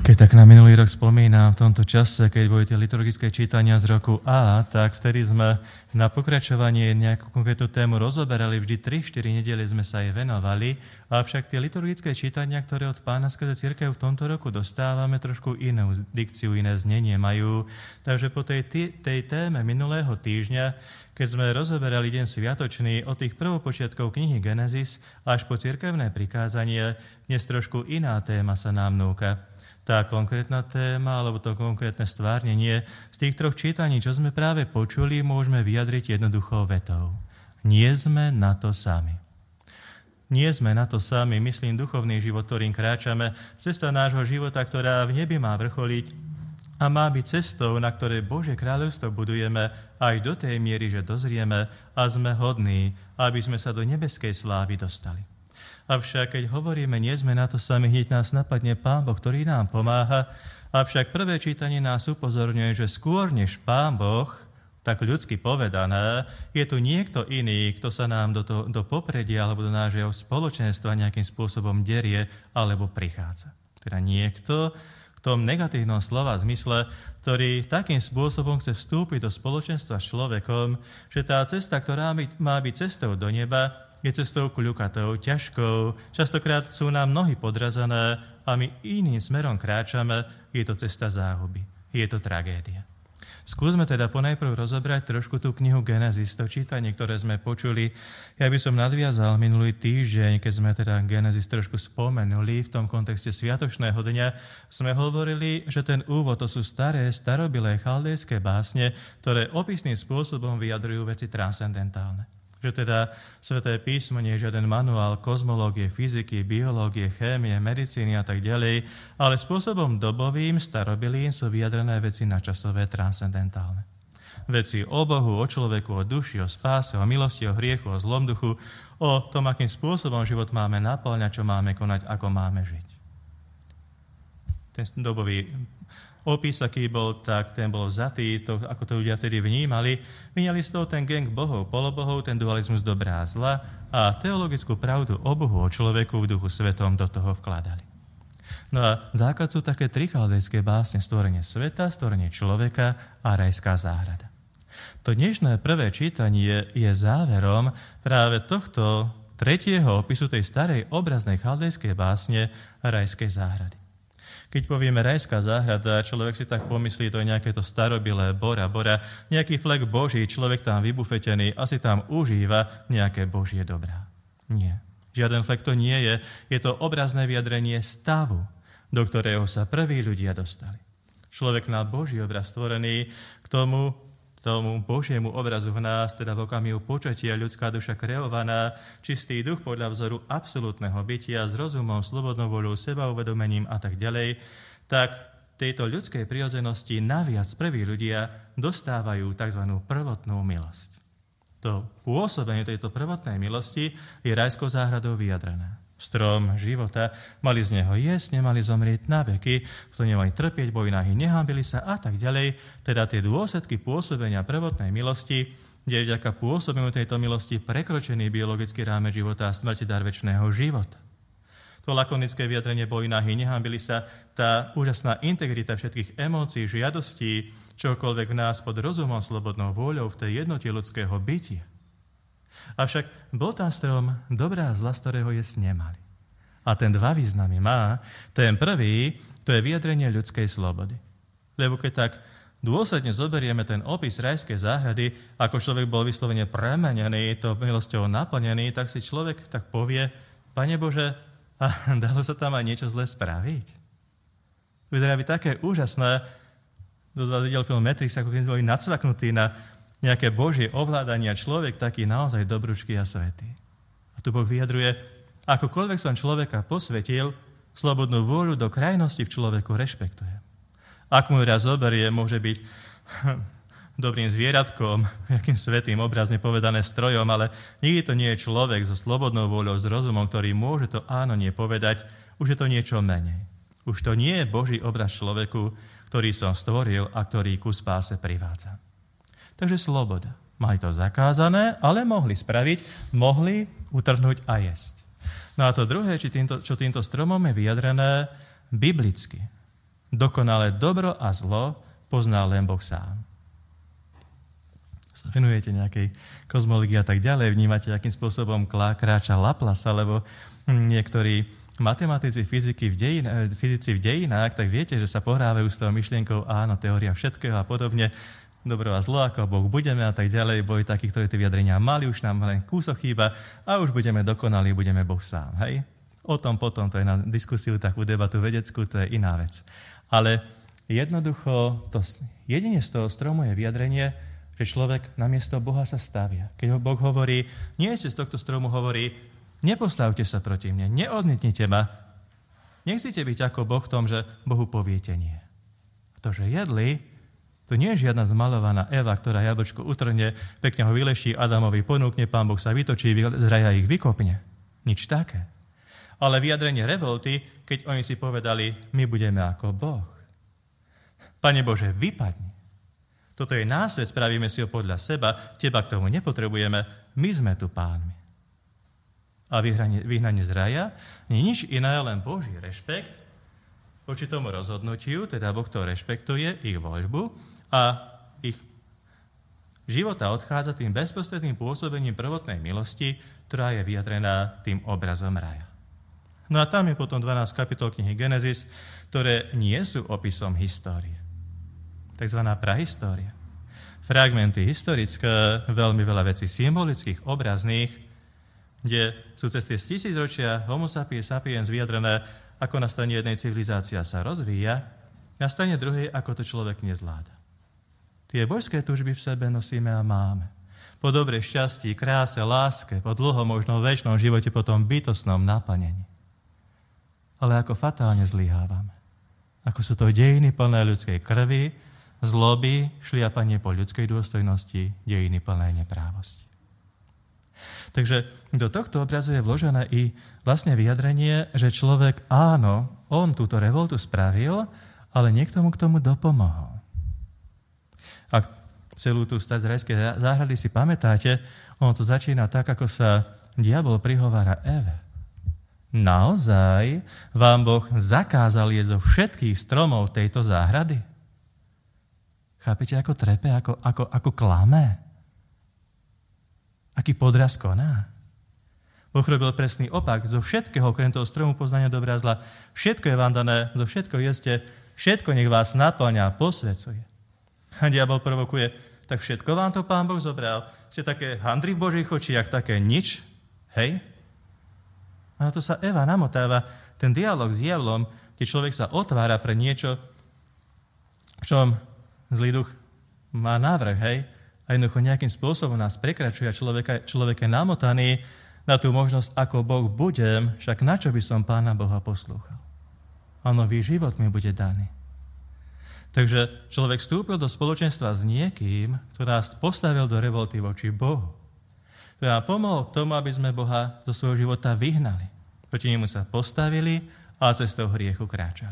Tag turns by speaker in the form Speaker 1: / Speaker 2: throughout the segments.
Speaker 1: Keď tak na minulý rok spomínam, v tomto čase, keď boli tie liturgické čítania z roku A, tak vtedy sme na pokračovanie nejakú konkrétnu tému rozoberali, vždy 3-4 nedele sme sa jej venovali, avšak tie liturgické čítania, ktoré od Pána skrze cirkev v tomto roku dostávame, trošku inú dikciu, iné znenie majú. Takže po tej téme minulého týždňa, keď sme rozoberali deň sviatočný od tých prvopočiatkov knihy Genesis až po cirkevné prikázanie, dnes trošku iná téma sa nám núka. Tá konkrétna téma, alebo to konkrétne stvárnenie z tých troch čítaní, čo sme práve počuli, môžeme vyjadriť jednoduchou vetou. Nie sme na to sami. Nie sme na to sami, myslím, duchovný život, ktorým kráčame, cesta nášho života, ktorá v nebi má vrcholiť a má byť cestou, na ktorej Božie kráľovstvo budujeme až do tej miery, že dozrieme a sme hodní, aby sme sa do nebeskej slávy dostali. Avšak keď hovoríme, nie sme na to sami, hneď nás napadne Pán Boh, ktorý nám pomáha. Avšak prvé čítanie nás upozorňuje, že skôr než Pán Boh, tak ľudsky povedané, je tu niekto iný, kto sa nám do popredia alebo do nášho spoločenstva nejakým spôsobom derie alebo prichádza. Teda niekto v tom negatívnom slova zmysle, ktorý takým spôsobom chce vstúpiť do spoločenstva s človekom, že tá cesta, ktorá má byť cestou do neba, je cestou kľukatou, ťažkou, častokrát sú nám nohy podrazané a my iným smerom kráčame, je to cesta záhuby, je to tragédia. Skúsme teda ponajprv rozobrať trošku tú knihu Genesis, to čítanie, ktoré sme počuli. Ja by som nadviazal minulý týždeň, keď sme teda Genesis trošku spomenuli, v tom kontexte sviatočného dňa, sme hovorili, že ten úvod, to sú staré, starobilé chaldejské básne, ktoré opisným spôsobom vyjadrujú veci transcendentálne. Že teda Sväté písmo nie je žiaden manuál kozmológie, fyziky, biológie, chémie, medicíny a tak ďalej, ale spôsobom dobovým, starobilým sú vyjadrené veci nadčasové, transcendentálne. Veci o Bohu, o človeku, o duši, o spáse, o milosti, o hriechu, o zlom duchu, o tom, akým spôsobom život máme naplňať, čo máme konať, ako máme žiť. Ten dobový opis, aký bol, tak ten bol vzatý, to, ako to ľudia vtedy vnímali. Vyňali z toho ten gang bohov, polobohov, ten dualizmus dobrá a zla a teologickú pravdu o Bohu, o človeku v duchu svetom do toho vkladali. No a základ sú také tri chaldejské básne: stvorenie sveta, stvorenie človeka a rajská záhrada. To dnešné prvé čítanie je záverom práve tohto tretieho opisu tej starej obraznej chaldejskej básne rajskej záhrady. Keď povieme rajská záhrada, človek si tak pomyslí, to je nejaké to starobilé bora, nejaký flek Boží, človek tam vybufetený, asi tam užíva nejaké Božie dobrá. Nie. Žiaden flek to nie je. Je to obrazné vyjadrenie stavu, do ktorého sa prví ľudia dostali. Človek na Boží obraz stvorený, k tomu Božiemu obrazu v nás, teda v okamihu počatia, ľudská duša kreovaná, čistý duch podľa vzoru absolútneho bytia, s rozumom, slobodnou voľou, sebauvedomením a tak ďalej, tak tejto ľudskej prirodzenosti naviac prví ľudia dostávajú tzv. Prvotnú milosť. To pôsobenie tejto prvotnej milosti je rajskou záhradou vyjadrené. Strom života, mali z neho jesť, nemali zomrieť na veky, v tom nemali trpieť, boli nahí, nehambili sa a tak ďalej. Teda tie dôsledky pôsobenia prvotnej milosti, kde je vďaka pôsobeniu tejto milosti prekročený biologický rámec života a smrti dar večného života. To lakonické vyjadrenie boli nahí, nehambili sa, tá úžasná integrita všetkých emócií, žiadostí, čokoľvek v nás pod rozumom, slobodnou vôľou v tej jednote ľudského bytia. Avšak bol tam strom dobrá a zla, z ktorého jesť nemali. A ten dva významy má. Ten prvý, to je vyjadrenie ľudskej slobody. Lebo keď tak dôsledne zoberieme ten opis rajskej záhrady, ako človek bol vyslovene premenený, to milosťou naplnený, tak si človek tak povie: Pane Bože, a dalo sa tam aj niečo zlé spraviť? Vyzerá byť také úžasné. Kto z vás videl film Matrix, ako keď boli nacvaknutí na nejaké Božie ovládanie a človek taký naozaj dobrúčky a svätý. A tu Boh vyjadruje: akokoľvek som človeka posvetil, slobodnú vôľu do krajnosti v človeku rešpektujem. Ak mu raz zoberie, môže byť dobrým zvieratkom, nejakým svätým, obrazne povedané strojom, ale nikdy to nie je človek so slobodnou vôľou, s rozumom, ktorý môže to áno, nie povedať. Už je to niečo menej. Už to nie je Boží obraz človeku, ktorý som stvoril a ktorý ku spáse privádza. Takže sloboda. Mali to zakázané, ale mohli spraviť, mohli utrhnúť a jesť. No a to druhé, čo týmto stromom je vyjadrené biblicky. Dokonalé dobro a zlo pozná len Boh sám. Sa venujete nejakej kozmológii a tak ďalej, vnímate, akým spôsobom kráča Laplace, alebo niektorí matematici, fyzici v dejinách, tak viete, že sa pohrávajú s tou myšlienkou, áno, teória všetkého a podobne, dobro a zlo, ako Boh budeme a tak ďalej. Boli takí, ktorí tie vyjadrenia mali, už nám len kúsok chýba a už budeme dokonalí, budeme Boh sám. Hej? O tom potom, to je na diskusiu, takú debatu vedeckú, to je iná vec. Ale jednoducho, jedine z toho stromu je vyjadrenie, že človek namiesto Boha sa stavia. Keď Boh hovorí, nie ste z tohto stromu, hovorí, nepostavte sa proti mne, neodmietnite ma. Nechcete byť ako Boh v tom, že Bohu poviete nie. To, že jedli, to nie je žiadna zmalovaná Eva, ktorá jablčko utrhne, pekne ho vyleší, Adamovi ponúkne, Pán Boh sa vytočí, z raja ich vykopne. Nič také. Ale vyjadrenie revolty, keď oni si povedali, my budeme ako Boh. Pane Bože, vypadni. Toto je nás vec, spravíme si ho podľa seba, teba k tomu nepotrebujeme, my sme tu pánmi. A vyhnanie z raja nie je nič iné, len Boží rešpekt voči tomu rozhodnutiu, teda Boh to rešpektuje, ich voľbu a ich života odchádza tým bezprostredným pôsobením prvotnej milosti, ktorá je vyjadrená tým obrazom raja. No a tam je potom 12 kapitol knihy Genesis, ktoré nie sú opisom histórie. Takzvaná prahistória. Fragmenty historické, veľmi veľa vecí symbolických, obrazných, kde sú cez tie 1000 ročia Homo sapiens sapiens vyjadrené, ako na strane jednej civilizácia sa rozvíja, na strane druhej, ako to človek nezvláda. Tie božské túžby v sebe nosíme a máme. Po dobrej šťastí, kráse, láske, po dlho možno väčšnom živote, po tom bytostnom naplnení. Ale ako fatálne zlyhávame. Ako sú to dejiny plné ľudskej krvi, zloby, šliapanie po ľudskej dôstojnosti, dejiny plné neprávosti. Takže do tohto obrazu je vložené i vlastne vyjadrenie, že človek, áno, on túto revoltu spravil, ale niekto mu k tomu dopomohol. Ak celú tú stať z rajskej záhrady si pamätáte, ono to začína tak, ako sa diabol prihovára Eve. Naozaj vám Boh zakázal jesť zo všetkých stromov tejto záhrady? Chápete, ako trepe, ako klame? Aký podraz koná? Boh robil presný opak. Zo všetkého, okrem toho stromu poznania dobra a zla, všetko je vám dané, zo všetko jeste, všetko nech vás naplňa, posvecuje. A diabol provokuje, tak všetko vám to Pán Boh zobral. Ste také handry v Božích očiach, také nič, hej? A na to sa Eva namotáva, ten dialog s diablom, kde človek sa otvára pre niečo, v čom zlý duch má návrh, hej? A jednoducho nejakým spôsobom nás prekračuje a človek je namotaný na tú možnosť, ako Boh budem, však na čo by som Pána Boha poslúchal? A nový život mi bude daný. Takže človek vstúpil do spoločenstva s niekým, kto nás postavil do revolty voči Bohu. Ktorý nám pomohol k tomu, aby sme Boha zo svojho života vyhnali. Proti nemu sa postavili a cestou hriechu kráčali.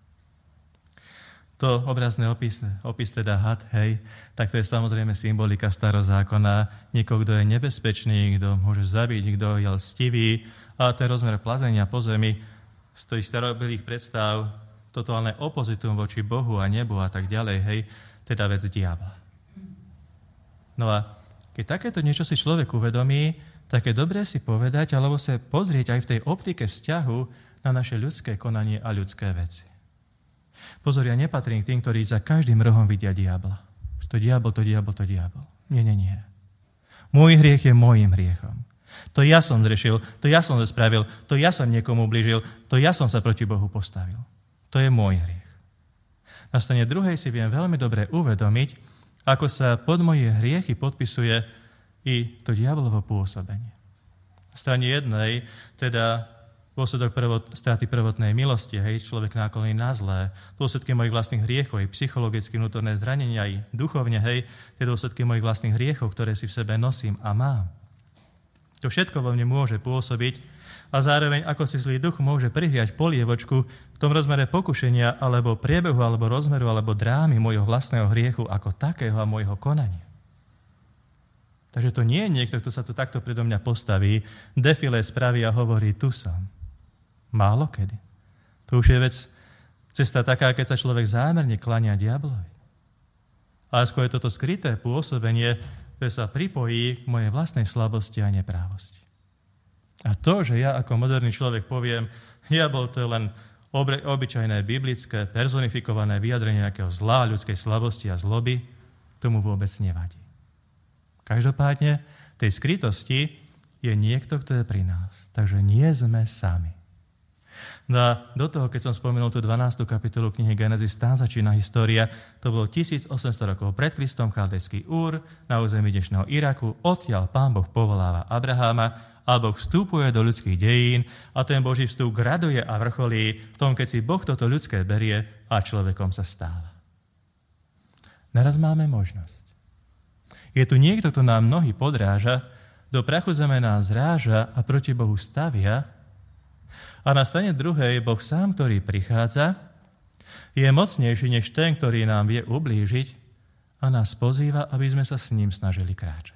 Speaker 1: To obrazné opis teda had, hej, tak to je samozrejme symbolika starozákona. Niekoho, kto je nebezpečný, kto môže zabiť, kto je lstivý, a ten rozmer plazenia po zemi z tých starobilých predstav, totálne opozitum voči Bohu a nebu a tak ďalej, hej, teda vec diabla. No a keď takéto niečo si človek uvedomí, tak je dobré si povedať, alebo sa pozrieť aj v tej optike vzťahu na naše ľudské konanie a ľudské veci. Pozor, ja nepatrím k tým, ktorí za každým rohom vidia diabla. To diabol. Nie. Môj hriech je môjim hriechom. To ja som zrešil, to ja som spravil, to ja som niekomu ublížil, to ja som sa proti Bohu postavil. To je môj hriech. Na strane druhej si viem veľmi dobre uvedomiť, ako sa pod moje hriechy podpisuje i to diablovo pôsobenie. Na strane jednej, teda dôsledok straty prvotnej milosti, hej, človek nákloný na zlé, dôsledky mojich vlastných hriechov, aj psychologicky vnútorné zranenia, aj duchovne, hej, tie dôsledky mojich vlastných hriechov, ktoré si v sebe nosím a mám. To všetko vo mne môže pôsobiť a zároveň ako si zlý duch môže prihriať polievočku v tom rozmere pokušenia alebo priebehu, alebo rozmeru, alebo drámy môjho vlastného hriechu ako takého a môjho konania. Takže to nie je niekto, kto sa tu takto predo mňa postaví, defilé spraví a hovorí, tu som. Málo kedy. To už je vec Cesta taká, keď sa človek zámerne kláňa diablovi. Ale skôr je toto skryté pôsobenie, ktoré sa pripojí k mojej vlastnej slabosti a neprávosti. A to, že ja ako moderný človek poviem, diabol to je len obyčajné biblické, personifikované vyjadrenie nejakého zla, ľudskej slabosti a zloby, tomu vôbec nevadí. Každopádne, tej skrytosti je niekto, kto je pri nás. Takže nie sme sami. No a do toho, keď som spomenul tú 12. kapitolu knihy Genesis, tam začína história. To bolo 1800 rokov pred Kristom, chaldejský Úr, na území dnešného Iraku. Odtiaľ Pán Boh povoláva Abraháma a Boh vstupuje do ľudských dejín a ten Boží vstup graduje a vrcholí v tom, keď si Boh toto ľudské berie a človekom sa stáva. Naraz máme možnosť. Je tu niekto, kto nám nohy podráža, do prachu zeme nás zráža a proti Bohu stavia. A na strane druhej Boh sám, ktorý prichádza, je mocnejší než ten, ktorý nám vie ublížiť a nás pozýva, aby sme sa s ním snažili kráčať.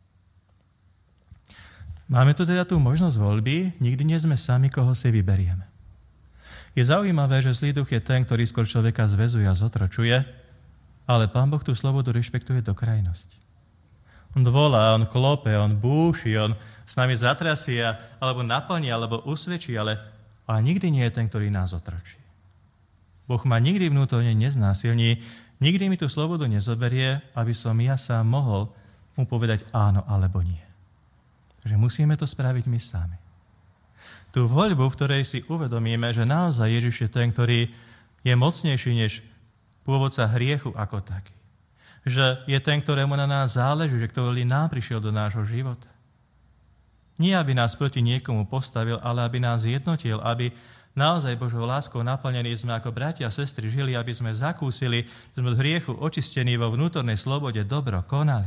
Speaker 1: Máme tu teda tú možnosť voľby, nikdy nie sme sami, koho si vyberieme. Je zaujímavé, že zlý duch je ten, ktorý skôr človeka zväzuje a zotročuje, ale Pán Boh tú slobodu rešpektuje do krajnosti. On volá, on klope, on búši, on s nami zatrasie, alebo naplní, alebo usvedčí, ale nikdy nie je ten, ktorý nás otročí. Boh ma nikdy vnútorne neznásilní, nikdy mi tú slobodu nezoberie, aby som ja sám mohol mu povedať áno alebo nie. Takže musíme to spraviť my sami. Tú voľbu, v ktorej si uvedomíme, že naozaj Ježiš je ten, ktorý je mocnejší než pôvodca hriechu ako taký. Že je ten, ktorému na nás záleží, že ktorý nám prišiel do nášho života. Nie, aby nás proti niekomu postavil, ale aby nás jednotil, aby naozaj Božou láskou naplnení sme ako bratia a sestry žili, aby sme zakúsili, že sme od hriechu očistení vo vnútornej slobode dobro konali.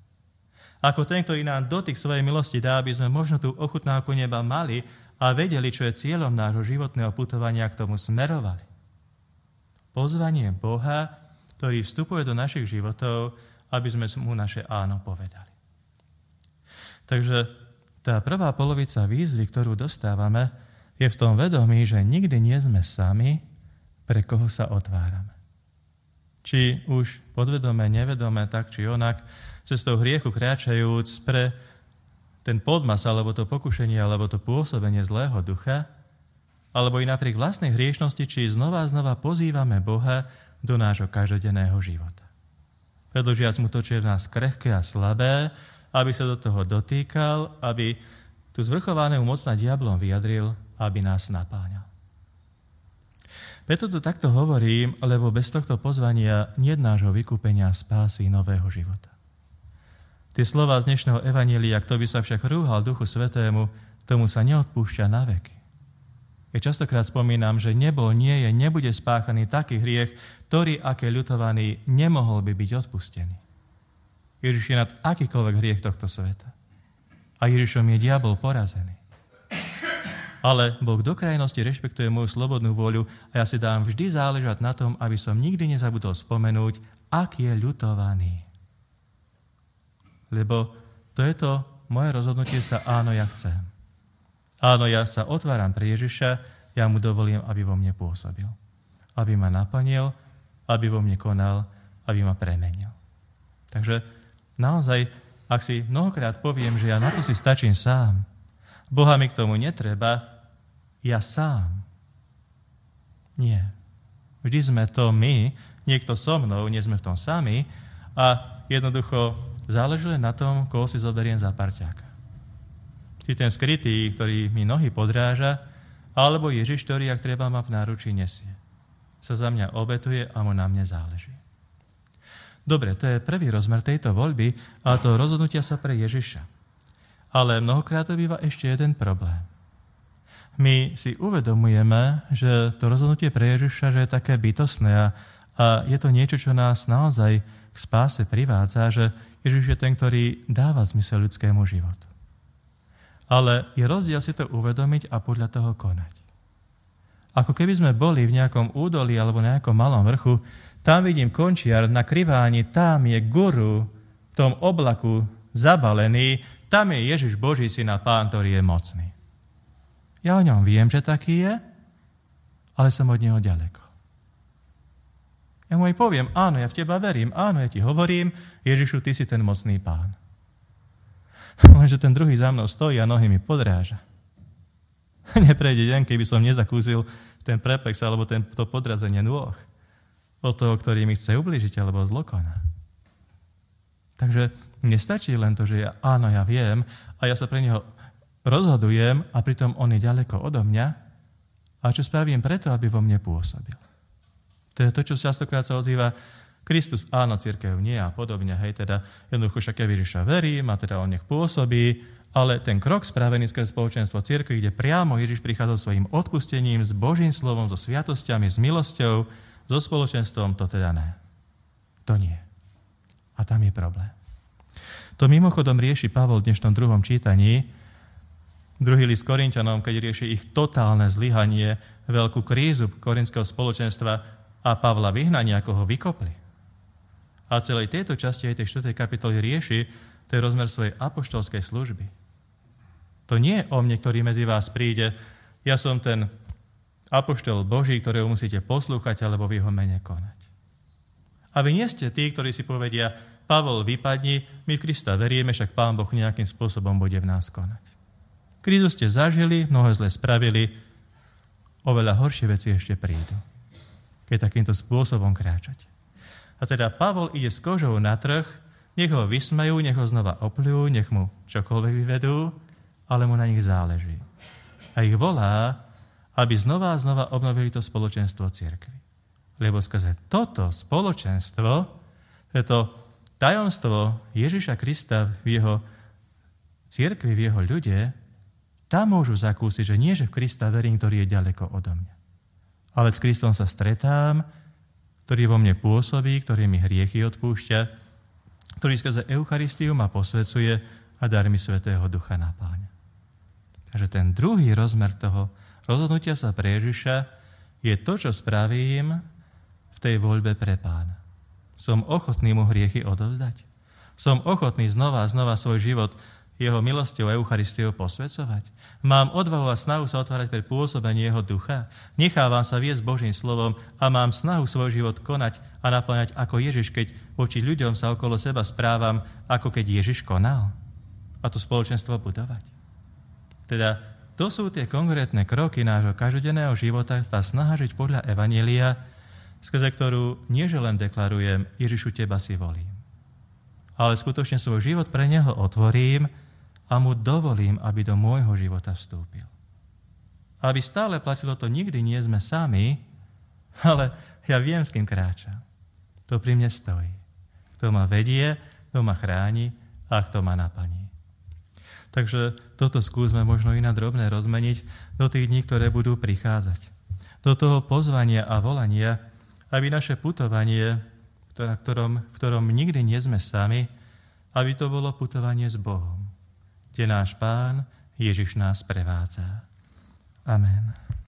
Speaker 1: Ako ten, ktorý nám dotyk svojej milosti dá, aby sme možno tú ochutnávku neba mali a vedeli, čo je cieľom nášho životného putovania, k tomu smerovali. Pozvanie Boha, ktorý vstupuje do našich životov, aby sme mu naše áno povedali. Takže tá prvá polovica výzvy, ktorú dostávame, je v tom vedomí, že nikdy nie sme sami, pre koho sa otvárame. Či už podvedome, nevedome, tak či onak, cestou hriechu kráčajúc pre ten podmas, alebo to pokušenie, alebo to pôsobenie zlého ducha, alebo i napriek vlastnej hriešnosti, či znova a znova pozývame Boha do nášho každodenného života. Predložiac mu to, čo je v nás krehké a slabé, aby sa do toho dotýkal, aby tú zvrchovanú moc nad diablom vyjadril, aby nás napáňal. Preto to takto hovorím, lebo bez tohto pozvania nie je nášho vykúpenia spásy nového života. Tie slová z dnešného evanjelia, kto by sa však rúhal Duchu Svätému, tomu sa neodpúšťa na veky. Ja častokrát spomínam, že nebol, nie je, nebude spáchaný taký hriech, ktorý, aké ľutovaný, nemohol by byť odpustený. Ježiš je nad akýkoľvek hriech tohto sveta. A Ježišom je diabol porazený. Ale Boh do krajnosti rešpektuje moju slobodnú vôľu a ja si dám vždy záležať na tom, aby som nikdy nezabudol spomenúť, ak je ľutovaný. Lebo to je to moje rozhodnutie sa áno, ja chcem. Áno, ja sa otváram pre Ježiša, ja mu dovolím, aby vo mne pôsobil. Aby ma naplnil, aby vo mne konal, aby ma premenil. Takže naozaj, ak si mnohokrát poviem, že ja na to si stačím sám, Boha mi k tomu netreba, ja sám. Nie. Vždy sme to my, niekto so mnou, nie sme v tom sami a jednoducho záleží len na tom, koho si zoberiem za parťáka. Či ten skrytý, ktorý mi nohy podráža, alebo Ježiš, ktorý, ak treba, ma v náručí nesie. Sa za mňa obetuje a mu na mne záleží. Dobre, to je prvý rozmer tejto voľby a to rozhodnutia sa pre Ježiša. Ale mnohokrát to býva ešte jeden problém. My si uvedomujeme, že to rozhodnutie pre Ježiša, že je také bytostné a je to niečo, čo nás naozaj k spáse privádza, že Ježiš je ten, ktorý dáva zmysel ľudskému životu. Ale je rozdiel si to uvedomiť a podľa toho konať. Ako keby sme boli v nejakom údolí alebo nejakom malom vrchu, tam vidím končiar na kriváni, tam je guru v tom oblaku zabalený, tam je Ježiš Boží syn a Pán, ktorý je mocný. Ja o ňom viem, že taký je, ale som od neho ďaleko. Ja mu aj poviem, áno, ja v teba verím, áno, ja ti hovorím, Ježišu, ty si ten mocný Pán. Lenže ten druhý za mnou stojí a nohy mi podráža. Neprejde deň, keby som nezakúsil ten preplex alebo to podrazenie nôh od toho, ktorý mi chce ublížiť alebo zlokoná. Takže nestačí len to, že áno, ja viem a ja sa pre neho rozhodujem a pritom on je ďaleko odo mňa a čo spravím preto, aby vo mne pôsobil. To je to, čo častokrát sa ozýva Kristus, áno, cirkev nie a podobne, hej, teda jednoducho však ja Ježiša verím a teda on nech pôsobí, ale ten krok spravený skrze spoločenstvo cirkvi, kde priamo Ježiš prichádza svojím odpustením, s Božím slovom, so sviatosťami, s milosťou, so spoločenstvom, to teda ne. To nie. A tam je problém. To mimochodom rieši Pavol v dnešnom druhom čítaní, druhý list Korinťanom, keď rieši ich totálne zlyhanie, veľkú krízu korinského spoločenstva a Pavla vyhnanie, ako ho vykopli. A celej tejto časti aj tej 4. kapitoly rieši ten rozmer svojej apoštolskej služby. To nie je o mne, ktorý medzi vás príde, ja som ten apoštol Boží, ktorého musíte poslúchať alebo v jeho mene konať. A vy nie ste tí, ktorí si povedia, Pavol, vypadni, my v Krista veríme, však Pán Boh nejakým spôsobom bude v nás konať. Krízu ste zažili, mnohé zle spravili, oveľa horšie veci ešte prídu, keď takýmto spôsobom kráčate. A teda Pavol ide s kožou na trh, nech ho vysmejú, nech ho znova opľujú, nech mu čokoľvek vyvedú, ale mu na nich záleží. A ich volá, aby znova a znova obnovili to spoločenstvo cirkvi. Lebo skrze toto spoločenstvo, to tajomstvo Ježiša Krista v jeho cirkvi, v jeho ľude, tam môžu zakúsiť, že nie, že v Krista verím, ktorý je ďaleko odo mňa. Ale s Kristom sa stretám, ktorý vo mne pôsobí, ktorý mi hriechy odpúšťa, ktorý skrze Eucharistiu ma posvecuje a darmi Svätého Ducha napáľa. Takže ten druhý rozmer toho rozhodnutia sa pre Ježiša je to, čo spravím v tej voľbe pre Pána. Som ochotný mu hriechy odovzdať. Som ochotný znova a znova svoj život jeho milosťou a Eucharistiou posvecovať. Mám odvahu a snahu sa otvárať pre pôsobenie jeho ducha. Nechávam sa viesť Božím slovom a mám snahu svoj život konať a naplňať ako Ježiš, keď voči ľuďom sa okolo seba správam, ako keď Ježiš konal. A to spoločenstvo budovať. Teda to sú tie konkrétne kroky nášho každodenného života, tá snaha žiť podľa Evanjelia, skrze ktorú nie že len deklarujem, Ježišu, teba si volím. Ale skutočne svoj život pre neho otvorím a mu dovolím, aby do môjho života vstúpil. Aby stále platilo to, nikdy nie sme sami, ale ja viem, s kým kráčam. To pri mne stojí. Kto ma vedie, kto ma chráni a kto ma naplní. Takže toto skúsme možno i na drobné rozmeniť do tých dní, ktoré budú prichádzať. Do toho pozvania a volania, aby naše putovanie, v ktorom nikdy nie sme sami, aby to bolo putovanie s Bohom, kde náš Pán Ježiš nás prevádza. Amen.